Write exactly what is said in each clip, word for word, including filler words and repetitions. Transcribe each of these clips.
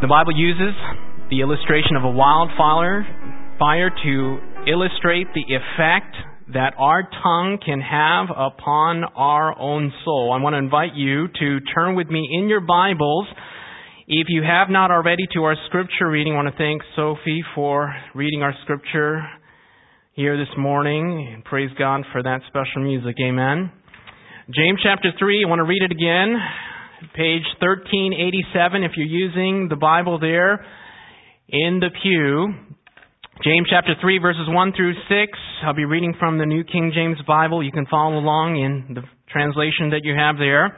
The Bible uses the illustration of a wildfire fire to illustrate the effect that our tongue can have upon our own soul. I want to invite you to turn with me in your Bibles, if you have not already, to our scripture reading. I want to thank Sophie for reading our scripture here this morning. And praise God for that special music. Amen. James chapter three, I want to read it again. Page thirteen eighty-seven, if you're using the Bible there in the pew. James chapter three, verses one through six. I'll be reading from the New King James Bible. You can follow along in the translation that you have there.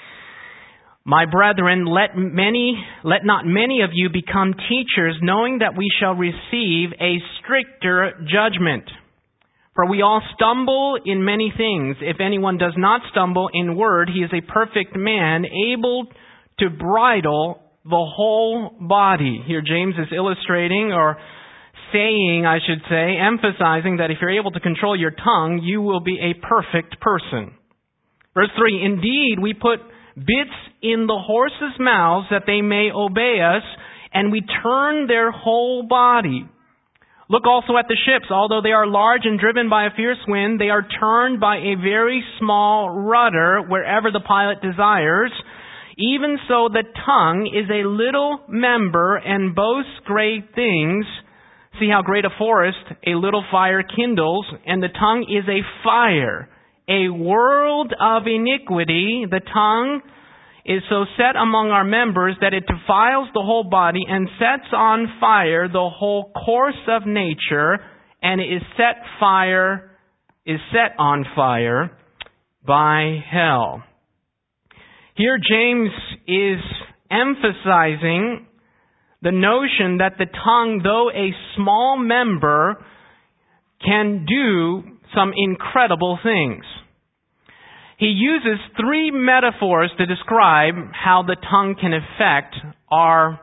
My brethren, let many, let not many of you become teachers, knowing that we shall receive a stricter judgment. For we all stumble in many things. If anyone does not stumble in word, he is a perfect man, able to bridle the whole body. Here James is illustrating, or saying, I should say, emphasizing that if you're able to control your tongue, you will be a perfect person. Verse three, indeed, we put bits in the horses' mouths that they may obey us, and we turn their whole body. Look also at the ships. Although they are large and driven by a fierce wind, they are turned by a very small rudder wherever the pilot desires. Even so, the tongue is a little member and boasts great things. See how great a forest a little fire kindles, and the tongue is a fire, a world of iniquity. The tongue is so set among our members that it defiles the whole body and sets on fire the whole course of nature, and is set fire is set on fire by hell. Here James is emphasizing the notion that the tongue, though a small member, can do some incredible things. He uses three metaphors to describe how the tongue can affect our,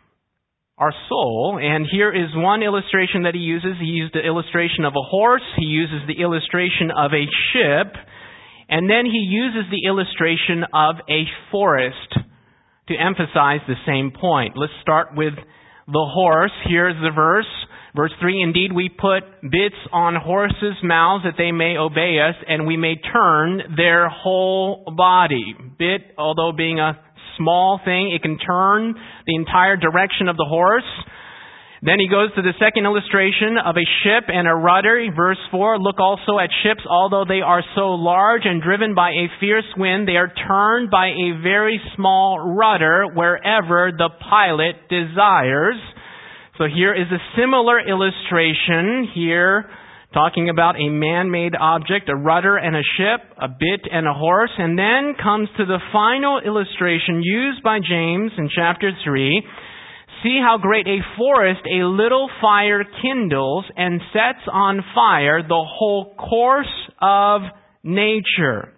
our soul. And here is one illustration that he uses. He used the illustration of a horse. He uses the illustration of a ship. And then he uses the illustration of a forest to emphasize the same point. Let's start with the horse. Here's the verse. Verse three, indeed we put bits on horses' mouths that they may obey us, and we may turn their whole body. Bit, although being a small thing, it can turn the entire direction of the horse. Then he goes to the second illustration of a ship and a rudder. Verse four, look also at ships, although they are so large and driven by a fierce wind, they are turned by a very small rudder wherever the pilot desires. So here is a similar illustration here, talking about a man-made object, a rudder and a ship, a bit and a horse. And then comes to the final illustration used by James in chapter three. See how great a forest a little fire kindles and sets on fire the whole course of nature.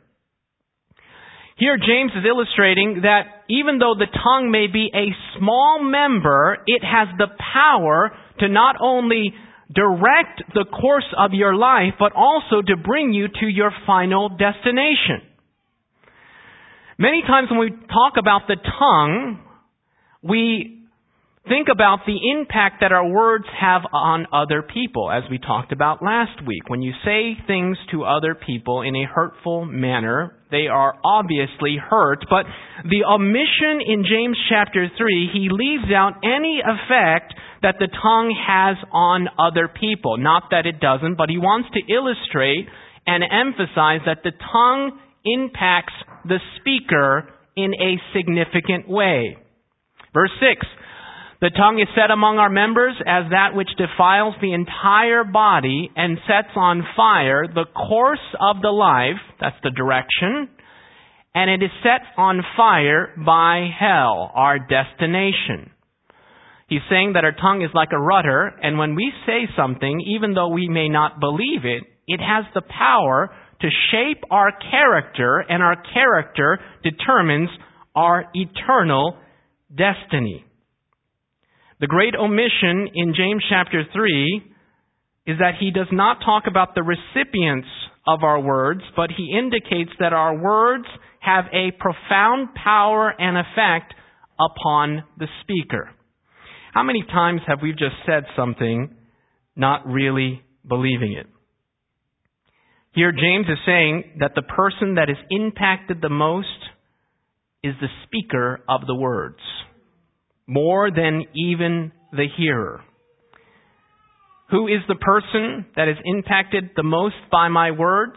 Here James is illustrating that even though the tongue may be a small member, it has the power to not only direct the course of your life, but also to bring you to your final destination. Many times when we talk about the tongue, we think about the impact that our words have on other people, as we talked about last week. When you say things to other people in a hurtful manner, they are obviously hurt, but the omission in James chapter three, he leaves out any effect that the tongue has on other people. Not that it doesn't, but he wants to illustrate and emphasize that the tongue impacts the speaker in a significant way. Verse six, the tongue is set among our members as that which defiles the entire body and sets on fire the course of the life, that's the direction, and it is set on fire by hell, our destination. He's saying that our tongue is like a rudder, and when we say something, even though we may not believe it, it has the power to shape our character, and our character determines our eternal destiny. The great omission in James chapter three is that he does not talk about the recipients of our words, but he indicates that our words have a profound power and effect upon the speaker. How many times have we just said something not really believing it? Here James is saying that the person that is impacted the most is the speaker of the words, more than even the hearer. Who is the person that is impacted the most by my words?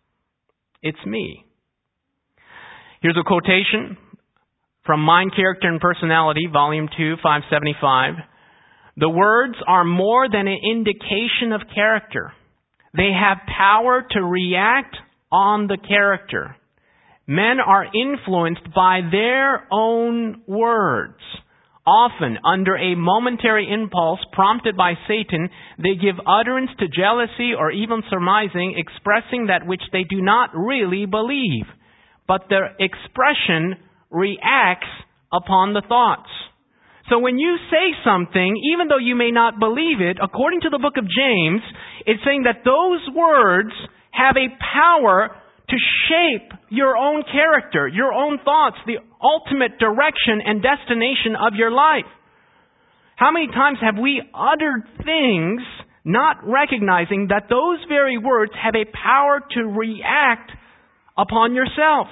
It's me. Here's a quotation from Mind, Character, and Personality, Volume two, five seventy-five. The words are more than an indication of character. They have power to react on the character. Men are influenced by their own words. Often, under a momentary impulse prompted by Satan, they give utterance to jealousy or even surmising, expressing that which they do not really believe. But their expression reacts upon the thoughts. So when you say something, even though you may not believe it, according to the book of James, it's saying that those words have a power to shape your own character, your own thoughts, the ultimate direction and destination of your life. How many times have we uttered things not recognizing that those very words have a power to react upon yourself?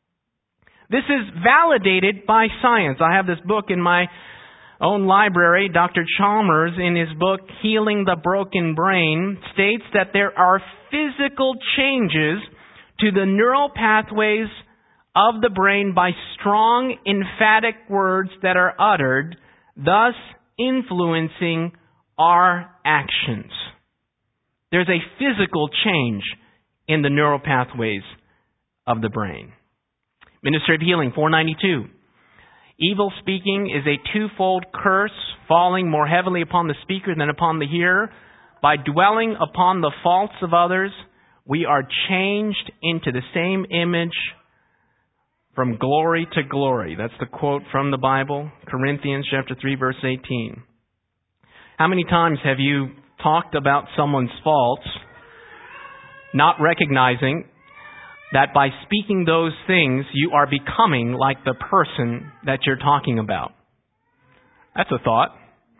This is validated by science. I have this book in my own library. Doctor Chalmers, in his book, Healing the Broken Brain, states that there are physical changes to the neural pathways of the brain by strong, emphatic words that are uttered, thus influencing our actions. There's a physical change in the neural pathways of the brain. Ministry of Healing, four ninety-two. Evil speaking is a twofold curse, falling more heavily upon the speaker than upon the hearer. By dwelling upon the faults of others, we are changed into the same image from glory to glory. That's the quote from the Bible, Corinthians chapter three, verse eighteen. How many times have you talked about someone's faults, not recognizing that by speaking those things, you are becoming like the person that you're talking about? That's a thought.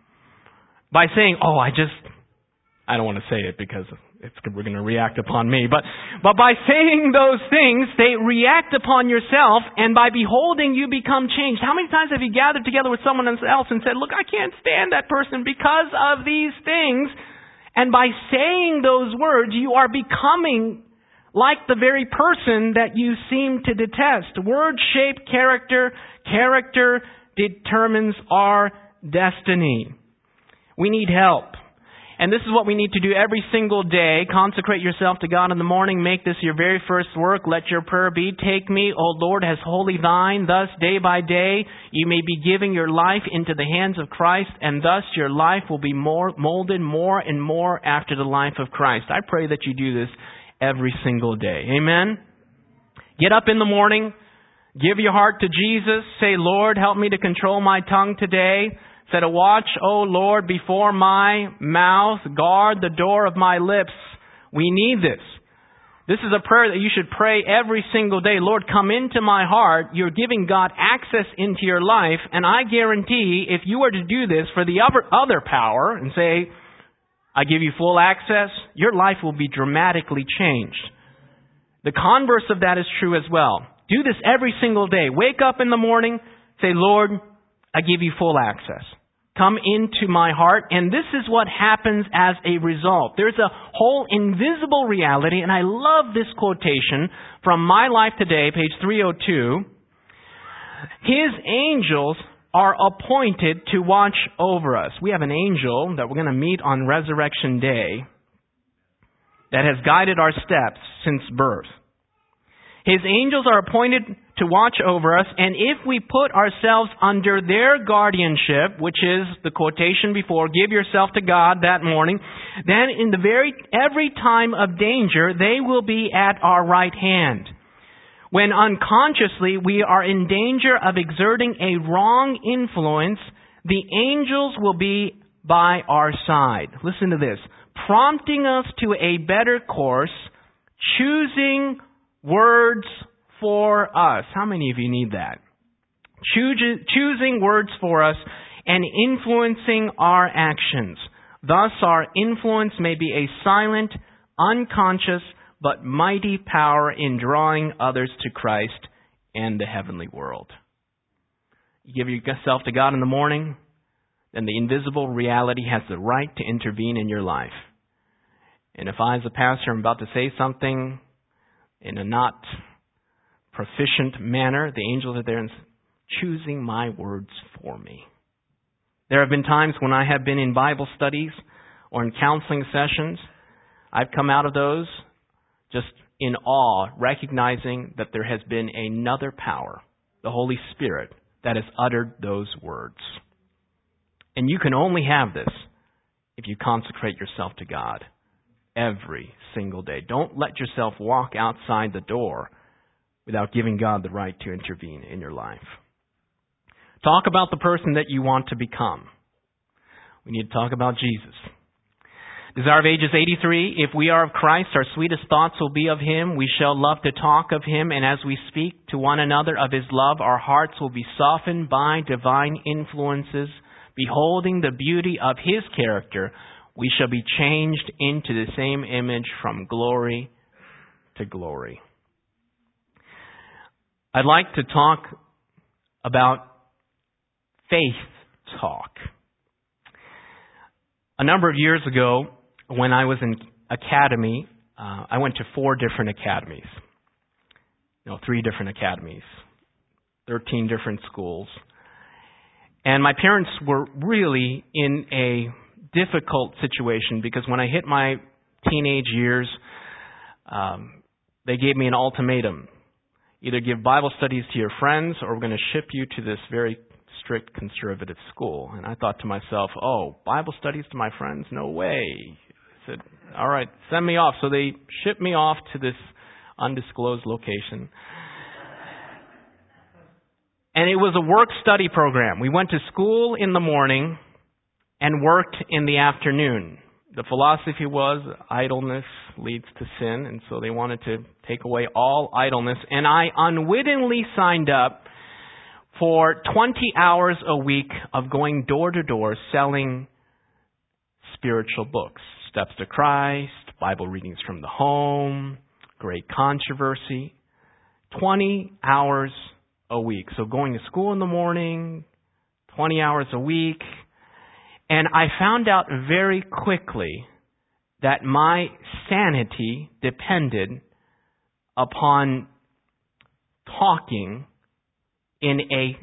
By saying, oh, I just, I don't want to say it because it's, we're going to react upon me. But, but by saying those things, they react upon yourself, and by beholding, you become changed. How many times have you gathered together with someone else and said, look, I can't stand that person because of these things. And by saying those words, you are becoming like the very person that you seem to detest. Words shape character. Character determines our destiny. We need help. And this is what we need to do every single day. Consecrate yourself to God in the morning. Make this your very first work. Let your prayer be, take me, O Lord, as wholly thine. Thus, day by day, you may be giving your life into the hands of Christ, and thus your life will be more molded more and more after the life of Christ. I pray that you do this every single day. Amen? Get up in the morning. Give your heart to Jesus. Say, Lord, help me to control my tongue today. Set a watch, O Lord, before my mouth. Guard the door of my lips. We need this. This is a prayer that you should pray every single day. Lord, come into my heart. You're giving God access into your life. And I guarantee if you were to do this for the other, other power and say, I give you full access, your life will be dramatically changed. The converse of that is true as well. Do this every single day. Wake up in the morning, say, Lord, I give you full access. Come into my heart, and this is what happens as a result. There's a whole invisible reality, and I love this quotation from My Life Today, page three oh two. His angels are appointed to watch over us. We have an angel that we're going to meet on Resurrection Day that has guided our steps since birth. His angels are appointed to watch over us, and if we put ourselves under their guardianship, which is the quotation before, give yourself to God that morning, then in the very every time of danger, they will be at our right hand. When unconsciously we are in danger of exerting a wrong influence, the angels will be by our side. Listen to this. Prompting us to a better course, choosing words for us. How many of you need that? Choosing words for us and influencing our actions. Thus, our influence may be a silent, unconscious, but mighty power in drawing others to Christ and the heavenly world. You give yourself to God in the morning, then the invisible reality has the right to intervene in your life. And if I, as a pastor, am about to say something in a not proficient manner, the angels are there and choosing my words for me. There have been times when I have been in Bible studies or in counseling sessions. I've come out of those just in awe, recognizing that there has been another power, the Holy Spirit, that has uttered those words. And you can only have this if you consecrate yourself to God every single day. Don't let yourself walk outside the door without giving God the right to intervene in your life. Talk about the person that you want to become. We need to talk about Jesus. Desire of Ages eighty-three, if we are of Christ, our sweetest thoughts will be of Him. We shall love to talk of Him, and as we speak to one another of His love, our hearts will be softened by divine influences. Beholding the beauty of His character, we shall be changed into the same image from glory to glory. I'd like to talk about faith talk. A number of years ago, when I was in academy, uh, I went to four different academies. No, three different academies. thirteen different schools. And my parents were really in a difficult situation because when I hit my teenage years, um, they gave me an ultimatum. Either give Bible studies to your friends or we're going to ship you to this very strict conservative school. And I thought to myself, oh, Bible studies to my friends? No way. I said, all right, send me off. So they shipped me off to this undisclosed location. And it was a work-study program. We went to school in the morning and worked in the afternoon. The philosophy was idleness leads to sin, and so they wanted to take away all idleness. And I unwittingly signed up for twenty hours a week of going door to door selling spiritual books. Steps to Christ, Bible readings from the home, Great Controversy. twenty hours a week. So going to school in the morning, twenty hours a week. And I found out very quickly that my sanity depended upon talking in a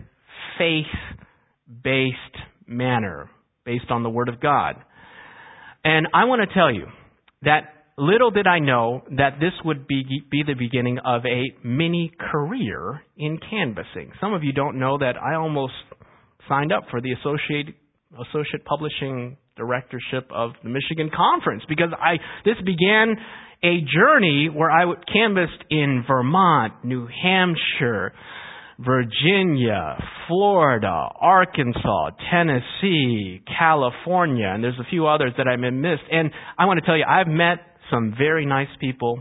faith-based manner, based on the Word of God. And I want to tell you that little did I know that this would be, be the beginning of a mini career in canvassing. Some of you don't know that I almost signed up for the Associate, Associate Publishing Directorship of the Michigan Conference because I this began a journey where I would canvassed in Vermont, New Hampshire, Virginia, Florida, Arkansas, Tennessee, California, and there's a few others that I missed. And I want to tell you, I've met some very nice people,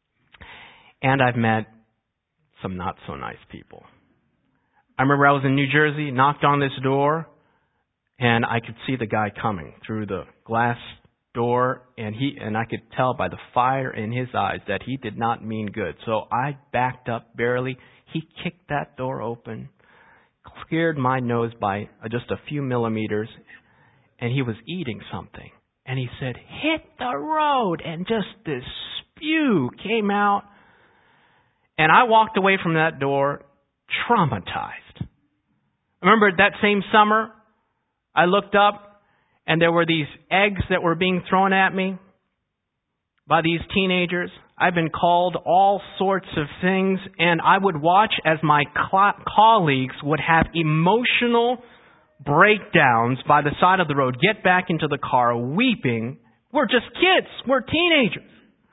and I've met some not so nice people. I remember I was in New Jersey, knocked on this door, and I could see the guy coming through the glass door, and he and I could tell by the fire in his eyes that he did not mean good. So I backed up barely. He kicked that door open, cleared my nose by just a few millimeters, and he was eating something. And he said, hit the road. And just this spew came out. And I walked away from that door traumatized. I remember that same summer, I looked up and there were these eggs that were being thrown at me by these teenagers. I've been called all sorts of things, and I would watch as my cl- colleagues would have emotional breakdowns by the side of the road, get back into the car weeping. We're just kids. We're teenagers.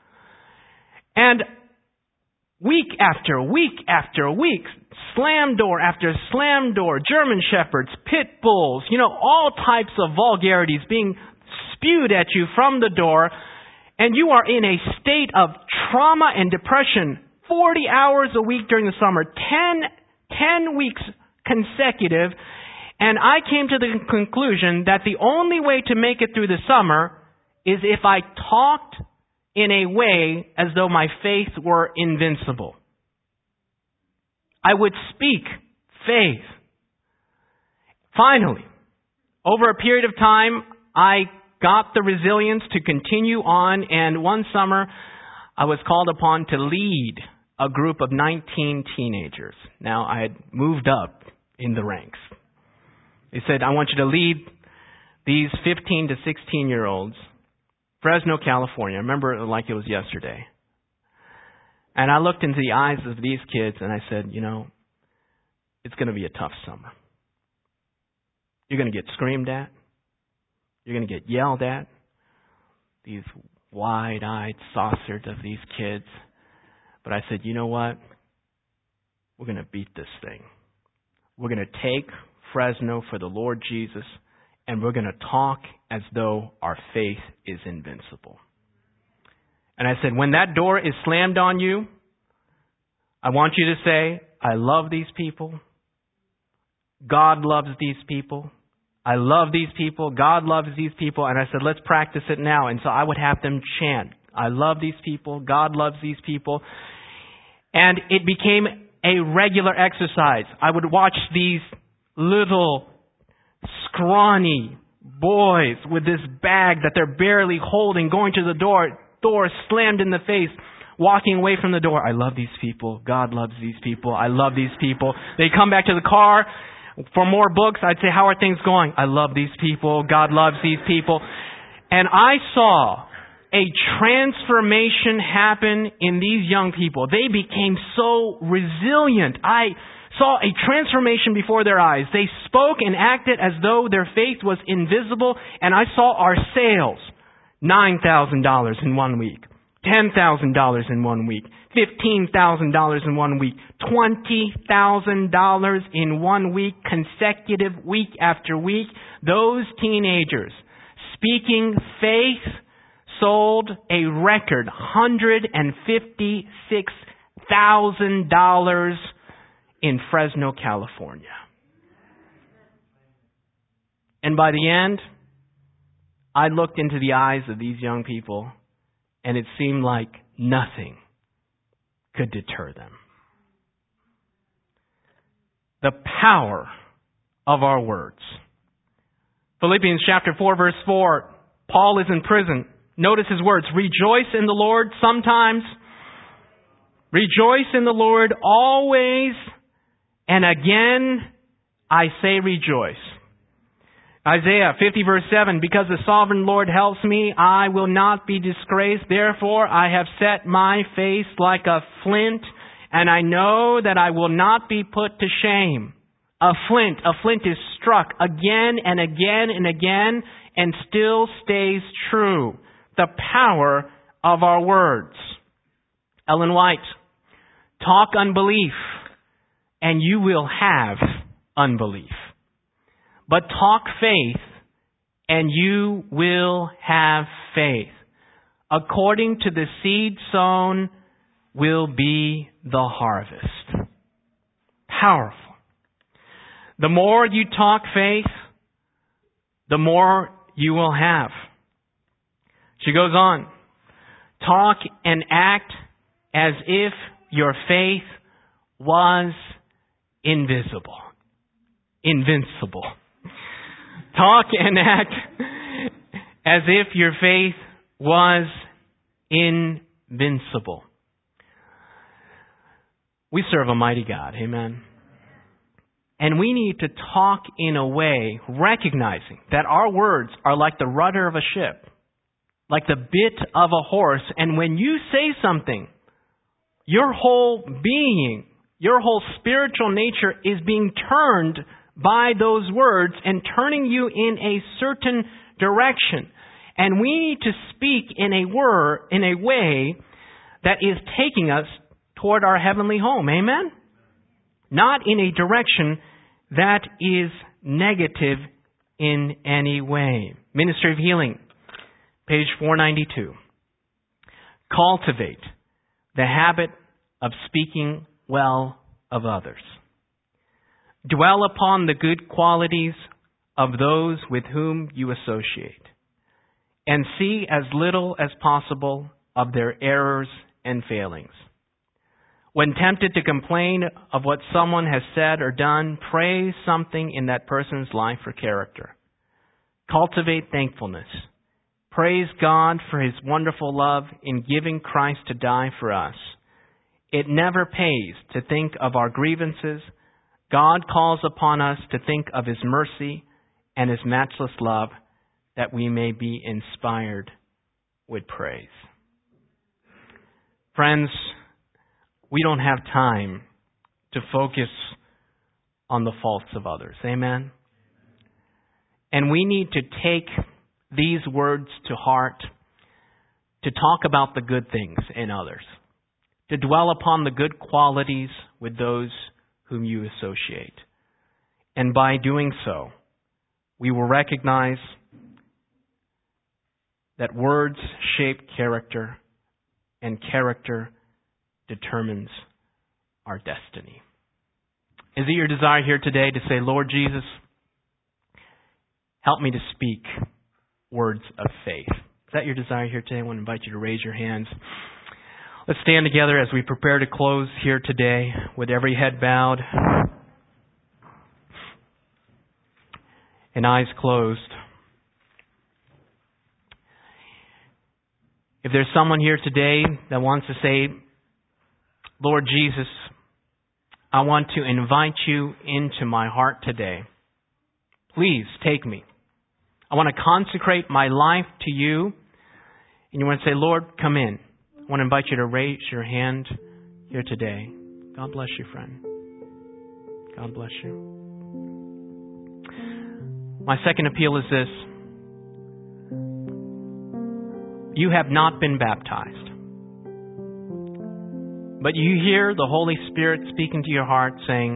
And week after week after week, slam door after slam door, German shepherds, pit bulls, you know, all types of vulgarities being spewed at you from the door. And you are in a state of trauma and depression forty hours a week during the summer, ten, ten weeks consecutive. And I came to the conclusion that the only way to make it through the summer is if I talked in a way as though my faith were invincible. I would speak faith. Finally, over a period of time, I got the resilience to continue on, and one summer I was called upon to lead a group of nineteen teenagers. Now, I had moved up in the ranks. They said, I want you to lead these fifteen to sixteen-year-olds, Fresno, California. I remember it like it was yesterday. And I looked into the eyes of these kids and I said, you know, it's going to be a tough summer. You're going to get screamed at. You're going to get yelled at. These wide-eyed saucers of these kids. But I said, you know what? We're going to beat this thing. We're going to take Fresno for the Lord Jesus, and we're going to talk as though our faith is invincible. And I said, when that door is slammed on you, I want you to say, I love these people. God loves these people. I love these people. God loves these people. And I said, let's practice it now. And so I would have them chant, I love these people. God loves these people. And it became a regular exercise. I would watch these little scrawny boys with this bag that they're barely holding, going to the door, door slammed in the face, walking away from the door. I love these people. God loves these people. I love these people. They come back to the car for more books. I'd say, how are things going? I love these people. God loves these people. And I saw a transformation happen in these young people. They became so resilient. I saw a transformation before their eyes. They spoke and acted as though their faith was invisible, and I saw our sales, nine thousand dollars in one week, ten thousand dollars in one week, fifteen thousand dollars in one week, twenty thousand dollars in one week, consecutive week after week. Those teenagers speaking faith sold a record one hundred fifty-six thousand dollars in Fresno, California. And by the end, I looked into the eyes of these young people, and it seemed like nothing could deter them. The power of our words. Philippians chapter four, verse four, Paul is in prison. Notice his words, rejoice in the Lord sometimes, rejoice in the Lord always, and again I say rejoice. Isaiah fifty verse seven, because the sovereign Lord helps me, I will not be disgraced. Therefore I have set my face like a flint, and I know that I will not be put to shame. A flint, a flint is struck again and again and again and still stays true. The power of our words. Ellen White, talk unbelief and you will have unbelief. But talk faith and you will have faith. According to the seed sown will be the harvest. Powerful. The more you talk faith, the more you will have. She goes on, talk and act as if your faith was invisible, invincible. Talk and act as if your faith was invincible. We serve a mighty God, amen. And we need to talk in a way recognizing that our words are like the rudder of a ship, like the bit of a horse. And when you say something, your whole being, your whole spiritual nature is being turned by those words and turning you in a certain direction. And we need to speak in a word, in a way that is taking us toward our heavenly home. Amen? Not in a direction that is negative in any way. Ministry of Healing, page four ninety-two. Cultivate the habit of speaking well of others. Dwell upon the good qualities of those with whom you associate, and see as little as possible of their errors and failings. When tempted to complain of what someone has said or done, praise something in that person's life or character. Cultivate thankfulness. Praise God for His wonderful love in giving Christ to die for us. It never pays to think of our grievances. God calls upon us to think of His mercy and His matchless love, that we may be inspired with praise. Friends, we don't have time to focus on the faults of others. Amen? And we need to take these words to heart, to talk about the good things in others, to dwell upon the good qualities with those whom you associate. And by doing so, we will recognize that words shape character, and character determines our destiny. Is it your desire here today to say, Lord Jesus, help me to speak words of faith? Is that your desire here today? I want to invite you to raise your hands. Let's stand together as we prepare to close here today with every head bowed and eyes closed. If there's someone here today that wants to say, Lord Jesus, I want to invite you into my heart today. Please take me. I want to consecrate my life to you. And you want to say, Lord, come in. I want to invite you to raise your hand here today. God bless you, friend. God bless you. My second appeal is this. You have not been baptized, but you hear the Holy Spirit speaking to your heart saying,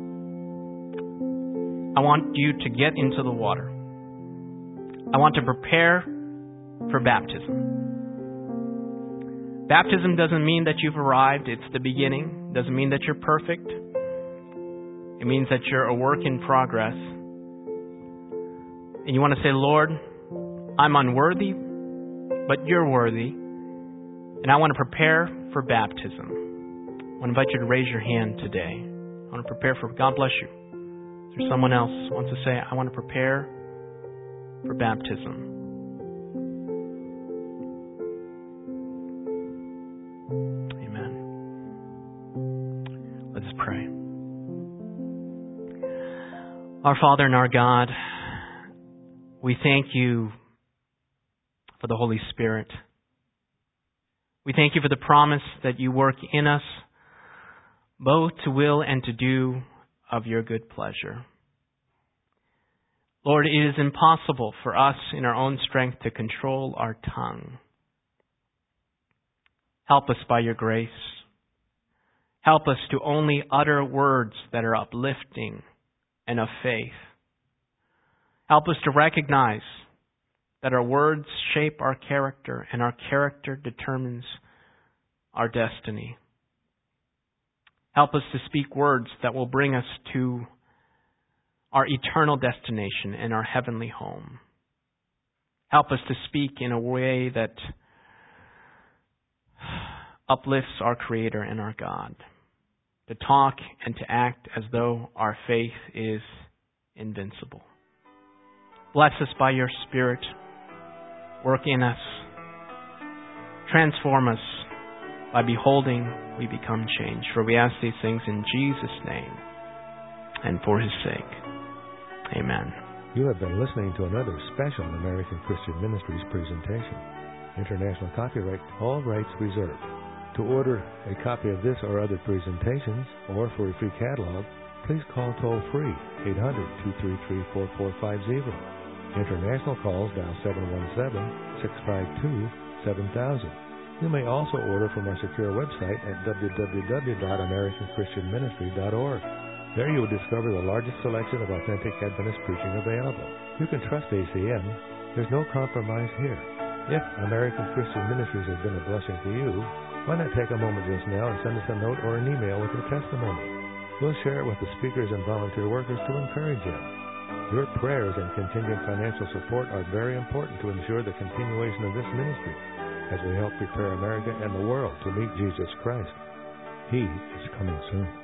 I want you to get into the water. I want to prepare for baptism. Baptism doesn't mean that you've arrived. It's the beginning. It doesn't mean that you're perfect. It means that you're a work in progress. And you want to say, Lord, I'm unworthy, but you're worthy. And I want to prepare for baptism. I want to invite you to raise your hand today. I want to prepare for, God bless you. Is there someone else who wants to say, I want to prepare for baptism? Amen. Let's pray. Our Father and our God, we thank you for the Holy Spirit. We thank you for the promise that you work in us, both to will and to do of your good pleasure. Lord, it is impossible for us in our own strength to control our tongue. Help us by your grace. Help us to only utter words that are uplifting and of faith. Help us to recognize that our words shape our character, and our character determines our destiny. Help us to speak words that will bring us to our eternal destination and our heavenly home. Help us to speak in a way that uplifts our Creator and our God. To talk and to act as though our faith is invincible. Bless us by your Spirit. Work in us. Transform us. By beholding, we become changed. For we ask these things in Jesus' name and for His sake. Amen. You have been listening to another special American Christian Ministries presentation. International copyright, all rights reserved. To order a copy of this or other presentations, or for a free catalog, please call toll-free eight hundred, two three three, four four five zero. International calls dial seven one seven, six five two, seven thousand. You may also order from our secure website at w w w dot american christian ministry dot org. There you will discover the largest selection of authentic Adventist preaching available. You can trust A C M. There's no compromise here. If American Christian Ministries has been a blessing to you, why not take a moment just now and send us a note or an email with your testimony? We'll share it with the speakers and volunteer workers to encourage you. Your prayers and contingent financial support are very important to ensure the continuation of this ministry as we help prepare America and the world to meet Jesus Christ. He is coming soon.